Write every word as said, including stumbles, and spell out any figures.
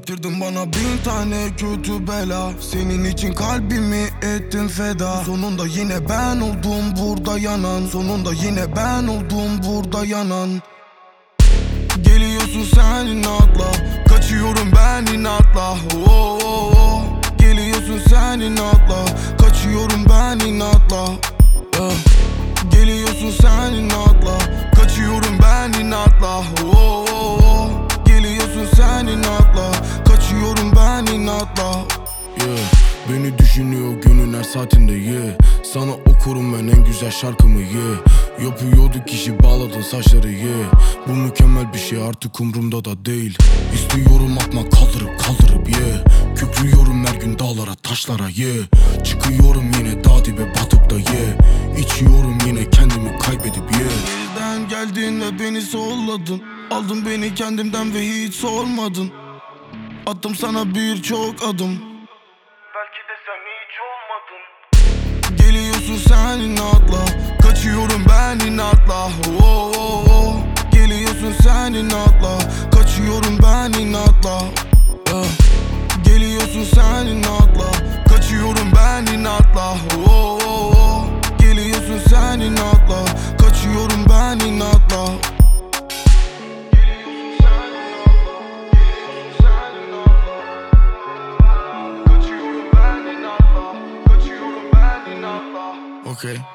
Getirdin bana bin tane kötü bela. Senin için kalbimi ettim feda. Sonunda yine ben oldum burada yanan. Sonunda yine ben oldum burada yanan. Geliyorsun sen inatla, kaçıyorum ben inatla. Oh, oh, oh. Geliyorsun sen inatla, kaçıyorum ben inatla. Yeah. Geliyorsun sen inatla, kaçıyorum ben inatla. Oh, oh, oh. Geliyorsun sen inatla, kaçıyorum ben inatla. Yeah. Beni düşünüyor günün her saatinde yeah. Sana okurum ben en güzel şarkımı yeah. Yapıyorduk işi, bağladın saçları yeah. Bu mükemmel bir şey, artık umrumda da değil. İstiyorum atma, kaldırıp kaldırıp yeah. Kükrüyorum her gün dağlara taşlara yeah. Çıkıyorum yine dağ dibe batıp da yeah. İçiyorum yine kendimi kaybedip yeah. Nereden geldin ve beni solladın. Aldın beni kendimden ve hiç sormadın. Attım sana birçok adım, belki de sen hiç olmadın. Geliyorsun sen inatla, kaçıyorum ben inatla. Oh, oh, oh. Geliyorsun sen inatla, kaçıyorum ben inatla. Yeah. Geliyorsun sen inatla, kaçıyorum ben inatla. Oh, oh, oh. Geliyorsun sen inatla, kaçıyorum ben inatla. Okay.